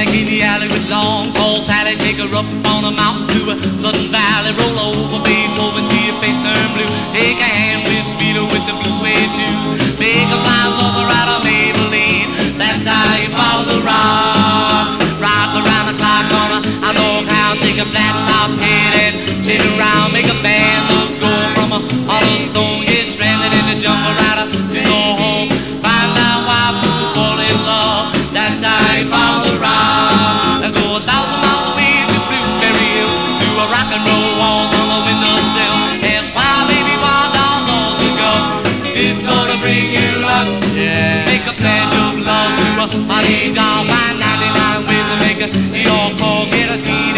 Panic in the alley with long, tall Sally. Take her up on a mountain to a sudden valley. Roll over Beethoven till your face turn blue. Take a hand with Speedo with the blue suede shoes. Make a miles on the ride of Maybelline. That's how you follow the rock. Rock around the clock on a dog hound. Take a flat top head and sit around. Make a band of gold from a hollow stone. Get stranded in the jungle right up his own home. Find out why people fall in love. That's how you follow the rock. And go 1,000 miles away to Blueberry Hill. Do a rock and roll waltz on the windowsill. Ask why baby wild dolls also go. It's gonna bring you luck. Yeah. Make a pledge of love to a honey doll. Find 99 ways to make a your call. Get a teen